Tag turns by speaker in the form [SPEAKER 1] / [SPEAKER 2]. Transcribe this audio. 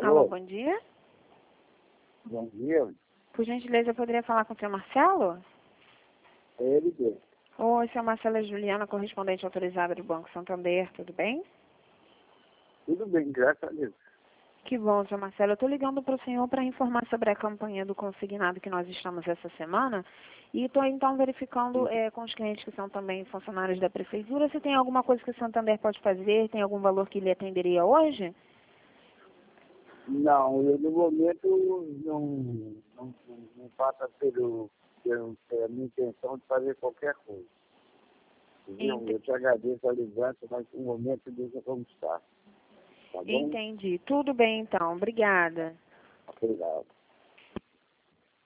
[SPEAKER 1] Alô, bom dia.
[SPEAKER 2] Bom dia.
[SPEAKER 1] Por gentileza, eu poderia falar com o senhor Marcelo?
[SPEAKER 2] É ele mesmo.
[SPEAKER 1] Oi, senhor Marcelo, é Juliana, correspondente autorizada do Banco Santander, tudo bem?
[SPEAKER 2] Tudo bem, graças a Deus.
[SPEAKER 1] Que bom, senhor Marcelo. Eu estou ligando para o senhor para informar sobre a campanha do consignado que nós estamos essa semana e estou então verificando com os clientes que são também funcionários da prefeitura se tem alguma coisa que o Santander pode fazer, tem algum valor que lhe atenderia hoje?
[SPEAKER 2] Não, eu no momento não passa pela minha intenção de fazer qualquer coisa. Entendeu? Eu te agradeço a lembrança, mas no momento deixa como está. Tá bom?
[SPEAKER 1] Entendi. Tudo bem então. Obrigada.
[SPEAKER 2] Obrigado.